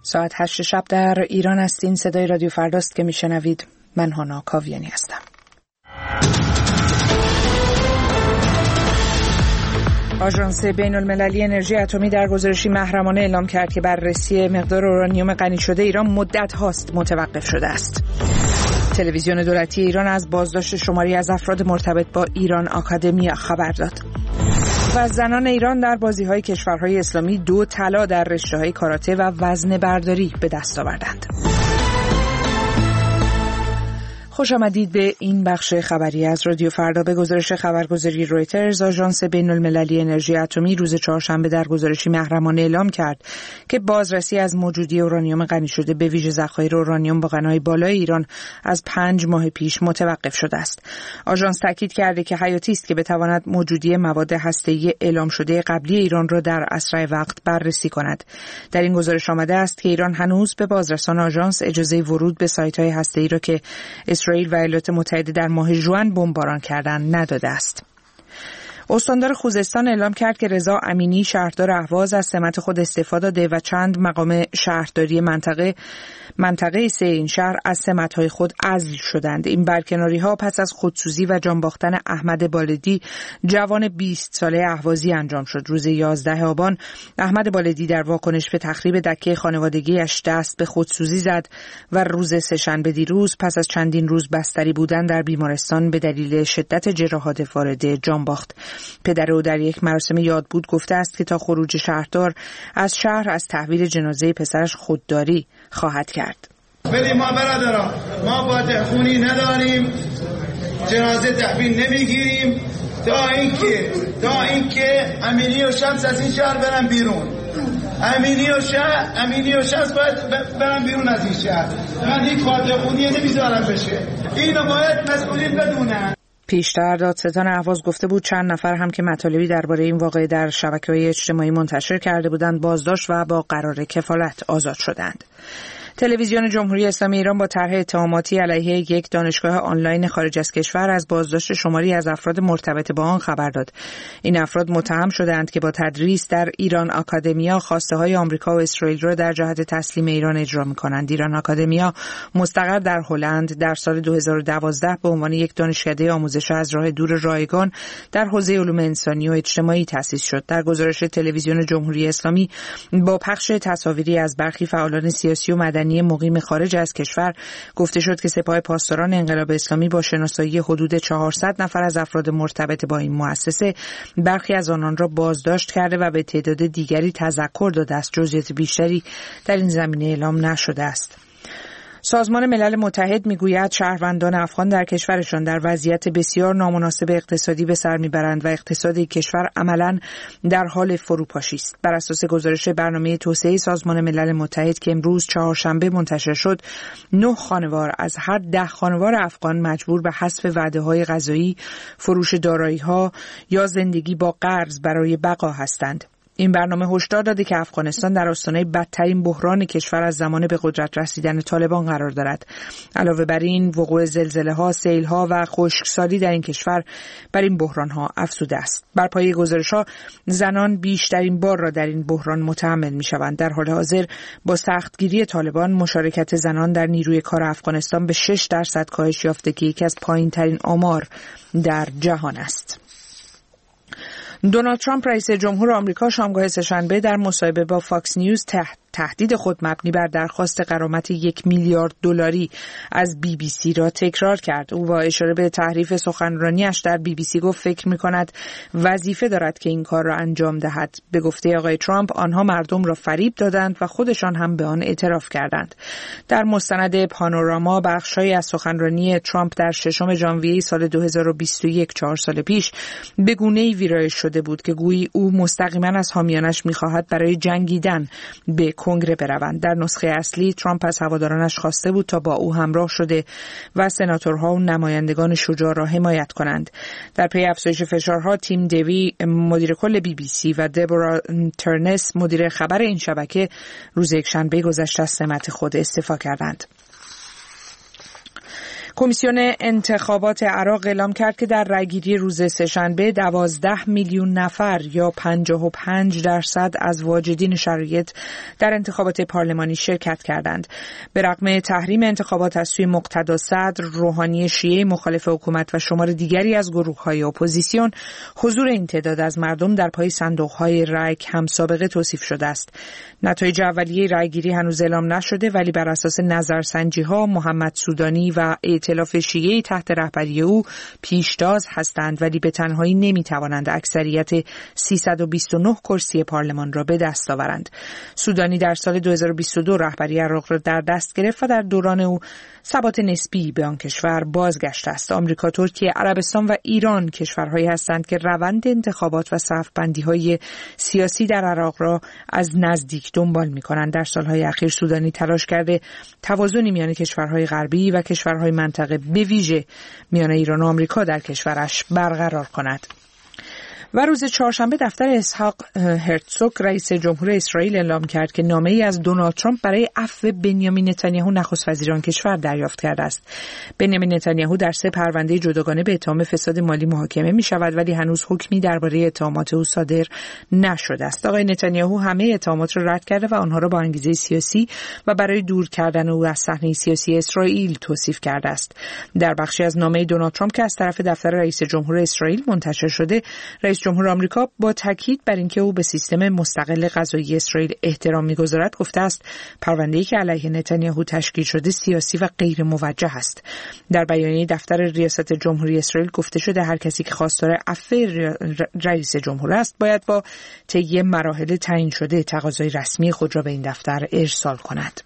ساعت 8 شب در ایران هستین. صدای رادیو فرداست که میشنوید. من هانا کاویانی هستم. آژانس بین‌المللی انرژی اتمی در گزارشی محرمانه اعلام کرد که بررسی مقدار اورانیوم غنی شده ایران مدت هاست متوقف شده است. تلویزیون دولتی ایران از بازداشت شماری از افراد مرتبط با ایران آکادمیا خبر داد. و زنان ایران در بازی‌های کشورهای اسلامی 2 طلا در رشته‌های کاراته و وزنه برداری به دست آوردند. خوش آمدید به این بخش خبری از رادیو فردا. به گزارش خبرگزاری رویترز، آژانس بین‌المللی انرژی اتمی روز چهارشنبه در گزارشی محرمانه اعلام کرد که بازرسی از موجودی اورانیوم غنی شده به ویژه ذخایر اورانیوم با غنای بالای ایران از 5 ماه پیش متوقف شده است. آژانس تاکید کرده که حیاتی است که بتواند موجودی مواد هسته‌ای اعلام شده قبلی ایران را در اسرع وقت بررسی کند. در این گزارش آمده است که ایران هنوز به بازرسان آژانس اجازه ورود به سایت‌های هسته‌ای را که اسرائیل و ایالات متحده در ماه ژوئن بمباران کردند نداده است. استاندار خوزستان اعلام کرد که رضا امینی شهردار اهواز از سمت خود استعفا داده و چند مقام شهرداری منطقه 3 این شهر از سمت‌های خود عزل شدند. این برکناری‌ها پس از خودسوزی و جان باختن احمد بالدی جوان 20 ساله اهوازی انجام شد. روز 11 آبان احمد بالدی در واکنش به تخریب دکه خانوادگی‌اش دست به خودسوزی زد و روز سه‌شنبه دیروز پس از چندین روز بستری بودن در بیمارستان به دلیل شدت جراحات وارده جان باخت. پدر او در یک مراسم یادبود گفته است که تا خروج شهردار از شهر از تحویل جنازه پسرش خودداری خواهد کرد. ولی ما برادران، ما فاتح خونی نداریم، جنازه تحویل نمیگیریم تا اینکه امینی و شمس از این شهر برن بیرون. امینی و شمس باید برن بیرون از این شهر. من این فاتح خونی نمیذارم بشه. اینو باید مسئولین بدونن. پیشتر دادستان اهواز گفته بود چند نفر هم که مطالبی درباره این واقعه در شبکه‌های اجتماعی منتشر کرده بودند بازداشت و با قرار کفالت آزاد شدند. تلویزیون جمهوری اسلامی ایران با طرح اتهاماتی علیه یک دانشگاه آنلاین خارج از کشور از بازداشت شماری از افراد مرتبط با آن خبر داد. این افراد متهم شدند که با تدریس در ایران آکادمیا خواسته‌های آمریکا و اسرائیل را در جهت تسلیم ایران اجرا می‌کنند. ایران آکادمیا مستقر در هلند در سال 2012 به عنوان یک دانشکده آموزش از راه دور رایگان در حوزه علوم انسانی و اجتماعی تأسیس شد. در گزارش تلویزیون جمهوری اسلامی با پخش تصاویری از برخی فعالان سیاسی و مدنی مقیم خارج از کشور گفته شد که سپاه پاسداران انقلاب اسلامی با شناسایی حدود 400 نفر از افراد مرتبط با این مؤسسه برخی از آنان را بازداشت کرده و به تعداد دیگری تذکر داده است. جزئیات بیشتری در این زمینه اعلام نشده است. سازمان ملل متحد میگوید شهروندان افغان در کشورشان در وضعیت بسیار نامناسب اقتصادی به سر میبرند و اقتصاد کشور عملاً در حال فروپاشی است. بر اساس گزارش برنامه توسعه سازمان ملل متحد که امروز چهارشنبه منتشر شد، 9 خانوار از هر 10 خانوار افغان مجبور به حذف وعده‌های غذایی، فروش دارایی‌ها یا زندگی با قرض برای بقا هستند. این برنامه هشدار داده که افغانستان در آستانه بدترین بحران کشور از زمان به قدرت رسیدن طالبان قرار دارد. علاوه بر این، وقوع زلزله‌ها، سیل‌ها و خشکسالی در این کشور بر این بحران‌ها افزوده است. بر پایه گزارش‌ها، زنان بیشترین بار را در این بحران متحمل می‌شوند. در حال حاضر با سختگیری طالبان، مشارکت زنان در نیروی کار افغانستان به 6% کاهش یافته که یکی از پایین‌ترین آمار در جهان است. دونالد ترامپ رئیس جمهور آمریکا شامگاه سه‌شنبه در مصاحبه با فاکس نیوز تهدید خود مبنی بر درخواست غرامت 1 میلیارد دلاری از BBC را تکرار کرد. او با اشاره به تحریف سخنرانیش در BBC گفت فکر می‌کند وظیفه دارد که این کار را انجام دهد. به گفته آقای ترامپ آنها مردم را فریب دادند و خودشان هم به آن اعتراف کردند. در مستند پانوراما بخش‌هایی از سخنرانی ترامپ در 6 ژانویه سال 2021 4 سال پیش به گونه‌ای ویرایش شده بود که گویی او مستقیما از حامیانش می‌خواهد برای جنگیدن به کنگره بروند. در نسخه اصلی ترامپ از هوادارانش خواسته بود تا با او همراه شده و سناتورها و نمایندگان شجاع را حمایت کنند. در پی افزایش فشارها تیم دیوی مدیر کل BBC و دبورا ترنس مدیر خبر این شبکه روز یکشنبه گذشته از سمت خود استعفا کردند. کمیسیون انتخابات عراق اعلام کرد که در رأیگیری روز سه‌شنبه 12 میلیون نفر یا 55% از واجدین شرایط در انتخابات پارلمانی شرکت کردند. به رغم تحریم انتخابات از سوی مقتدا صدر، روحانی شیعه مخالف حکومت و شمار دیگری از گروه‌های اپوزیسیون، حضور این تعداد از مردم در پای صندوق‌های رأی هم سابقه توصیف شده است. نتایج اولیه رأیگیری هنوز اعلام نشده، ولی بر اساس نظرسنجی‌ها محمد سودانی و ائتلاف شیعه تحت رهبری او پیشتاز هستند، ولی به تنهایی نمی‌توانند اکثریت 329 کرسی پارلمان را به دست آورند. سودانی در سال 2022 رهبری عراق را در دست گرفت و در دوران او ثبات نسبی به آن کشور بازگشته است. آمریکا، ترکیه، عربستان و ایران کشورهایی هستند که روند انتخابات و صف‌بندی‌های سیاسی در عراق را از نزدیک دنبال می‌کنند. در سال‌های اخیر سودانی تلاش کرده توازنی میان کشورهای غربی و کشورهای منطقه، به ویژه میان ایران و آمریکا، در کشورش برقرار کند. و روز چهارشنبه دفتر اسحاق هرتزوگ رئیس جمهور اسرائیل اعلام کرد که نامه‌ای از دونالد ترامپ برای عفو بنیامین نتانیاهو نخست وزیر آن کشور دریافت کرده است. بنیامین نتانیاهو در 3 پرونده جداگانه به اتهام فساد مالی محاکمه می‌شود، ولی هنوز حکمی درباره اتهامات او صادر نشده است. آقای نتانیاهو همه اتهامات را رد کرده و آنها را با انگیزه سیاسی و برای دور کردن او از صحنه سیاسی اسرائیل توصیف کرده است. در بخشی از نامه دونالد ترامپ که از طرف دفتر رئیس جمهور اسرائیل منتشر شده، رئیس جمهور آمریکا با تاکید بر اینکه او به سیستم مستقل قضایی اسرائیل احترام می‌گذارد گفته است پرونده‌ای که علیه نتانیاهو تشکیل شده سیاسی و غیر موجه است. در بیانیه دفتر ریاست جمهوری اسرائیل گفته شده هر کسی که خواستار عفو رئیس جمهور است باید با طی مراحل تعیین شده تقاضای رسمی خود را به این دفتر ارسال کند.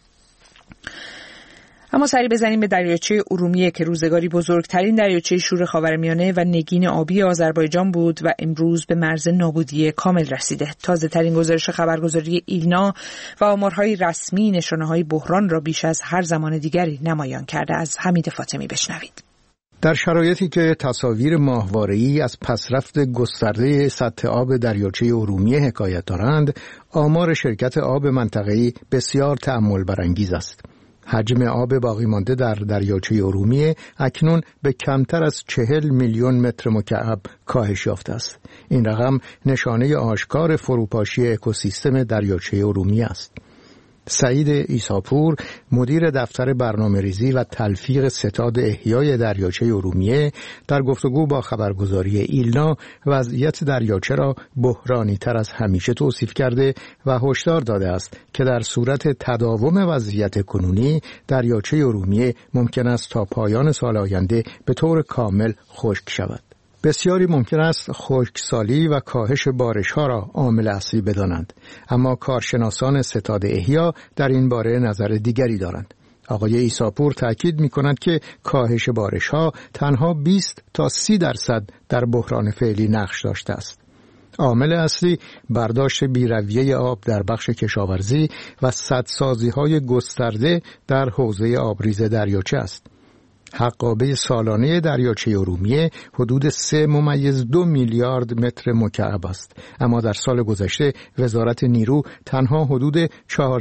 اما سری بزنیم به دریاچه ارومیه که روزگاری بزرگترین دریاچه شور خاورمیانه و نگین آبی آذربایجان بود و امروز به مرز نابودی کامل رسیده. تازه ترین گزارش خبرگزاری ایلنا و آمارهای رسمی نشانه‌های بحران را بیش از هر زمان دیگری نمایان کرده. از حمید فاطمی بشنوید. در شرایطی که تصاویر ماهواره‌ای از پسرفت گسترده سطح آب دریاچه ارومیه حکایت دارند، آمار شرکت آب منطقه‌ای بسیار تأمل برانگیز است. حجم آب باقی مانده در دریاچه ارومیه اکنون به کمتر از 40 میلیون متر مکعب کاهش یافته است. این رقم نشانه آشکار فروپاشی اکوسیستم دریاچه ارومیه است. سعید عیساپور، مدیر دفتر برنامه‌ریزی و تلفیق ستاد احیای دریاچه ارومیه، در گفتگو با خبرگزاری ایلنا وضعیت دریاچه را بحرانی تر از همیشه توصیف کرده و هشدار داده است که در صورت تداوم وضعیت کنونی دریاچه ارومیه ممکن است تا پایان سال آینده به طور کامل خشک شود. بسیاری ممکن است خشکسالی و کاهش بارش‌ها را عامل اصلی بدانند، اما کارشناسان ستاد احیا در این باره نظر دیگری دارند. آقای عیساپور تأکید می‌کند که کاهش بارش‌ها تنها 20 تا 30% در بحران فعلی نقش داشته است. عامل اصلی برداشت بی‌رویه آب در بخش کشاورزی و سدسازی‌های گسترده در حوزه آبریز دریاچه است. حقابه سالانه دریاچه ارومیه حدود 3.2 میلیارد متر مکعب است، اما در سال گذشته وزارت نیرو تنها حدود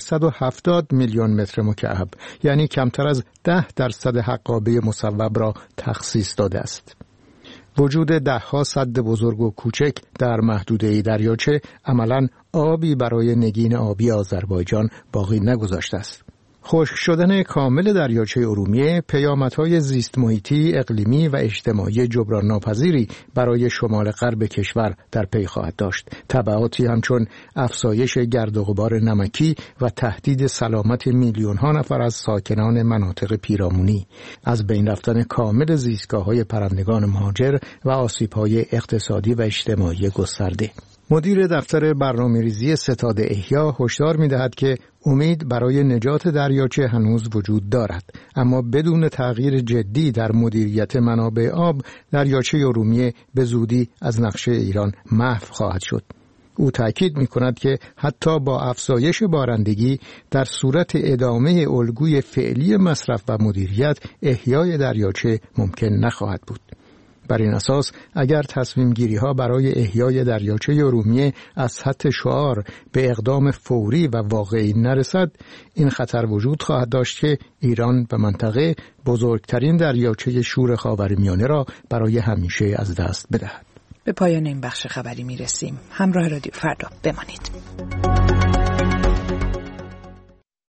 470 میلیون متر مکعب، یعنی کمتر از 10% حقابه مصوب را تخصیص داده است. وجود ده‌ها سد بزرگ و کوچک در محدوده دریاچه عملاً آبی برای نگین آبی آذربایجان باقی نگذاشته است. خشک شدن کامل دریاچه ارومیه پیامدهای زیست محیطی، اقلیمی و اجتماعی جبران ناپذیری برای شمال غرب کشور در پی خواهد داشت. تبعاتی همچون افزایش گرد و غبار نمکی و تهدید سلامت میلیون‌ها نفر از ساکنان مناطق پیرامونی، از بین رفتن کامل زیستگاه‌های پرندگان مهاجر و آسیب‌های اقتصادی و اجتماعی گسترده. مدیر دفتر برنامه‌ریزی ستاد احیا هشدار می‌دهد که امید برای نجات دریاچه هنوز وجود دارد، اما بدون تغییر جدی در مدیریت منابع آب، دریاچه ارومیه به زودی از نقشه ایران محو خواهد شد. او تأکید می‌کند که حتی با افزایش بارندگی در صورت ادامه الگوی فعلی مصرف و مدیریت، احیای دریاچه ممکن نخواهد بود. بر این اساس اگر تصمیم گیری ها برای احیای دریاچه ارومیه از سطح شعار به اقدام فوری و واقعی نرسد، این خطر وجود خواهد داشت که ایران و منطقه بزرگترین دریاچه شور خاورمیانه را برای همیشه از دست بدهد. به پایان این بخش خبری میرسیم. همراه رادیو فردا بمانید.